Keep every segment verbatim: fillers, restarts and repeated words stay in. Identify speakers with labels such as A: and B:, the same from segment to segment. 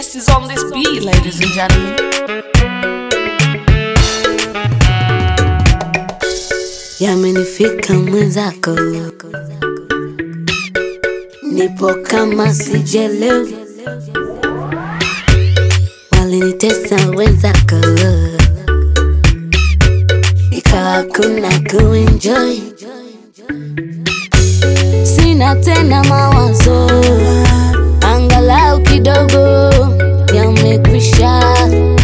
A: best is on this beat, ladies and gentlemen.
B: Yamenifika mwenzako, nipo kama sijelewa, walinitesa wenzako, ikawa kuna kuenjoy. Sina tena mawazo, angalau kidogo yamekwisha.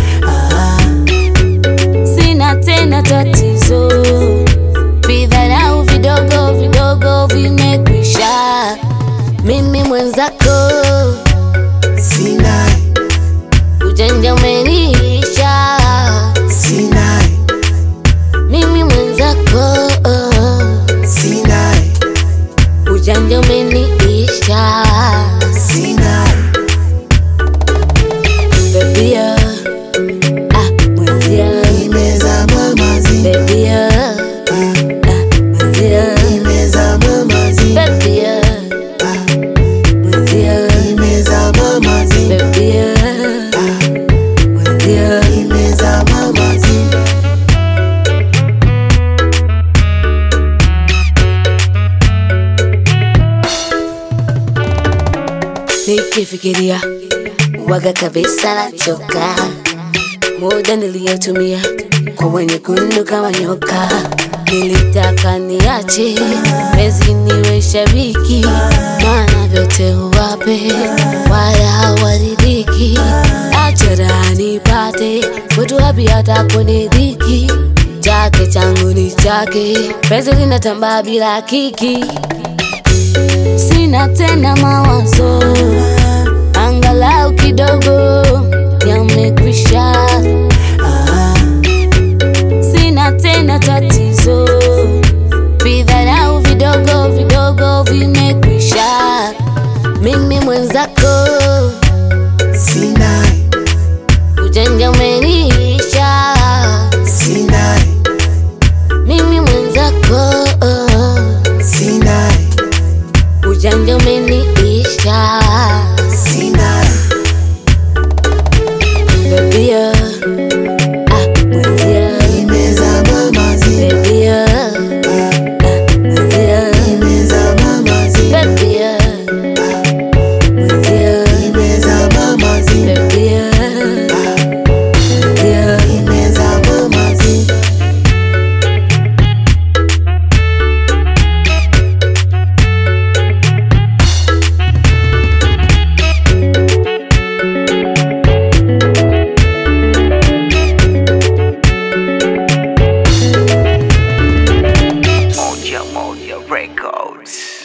B: Sina tena tatizo, vidharau vidogo vidogo vimekwisha. Mimi mwenzako
C: sina,
B: ujanja umeniisha.
C: Sina,
B: mimi mwenzako
C: sina,
B: ujanja umeniisha.
C: Sina,
B: baby ah, mwenzia
C: nimezama mazi.
B: baby ah, mwenzia
C: nimezama mazi.
B: baby ah, mwenzia
C: nimezama mazi.
B: baby ah, mwenzia
C: nimezama mazi.
B: nikifikiria waga kabisa nachoka, muda niliyotumia kwa wenye kundu kama nyoka. Nilitaka niache mezi niwe shabiki, maana vyote huwape wala hawaridhiki. Achara nipate watu wapi hata kunidhiki, chake changu ni chake, penzi linatambaa bila kiki. Sina tena mawazo, angalau kidogo yamekwisha. Sina tena tatizo, vidharau vidogo vidogo vimekwisha. Mimi mwenzako
C: Sina,
B: ujanja umeniisha.
C: sina,
B: Mimi mwenzako
C: sina,
B: ujanja umeniisha.
C: sina,
B: Baby ah, mwenzia
C: nimezama mazi.
B: baby ah, mwenzia
C: nimezama mazi.
B: baby ah, mwenzia
C: nimezama mazi.
B: baby ah, mwenzia
C: nimezama mazi.
D: Moja Moja Records.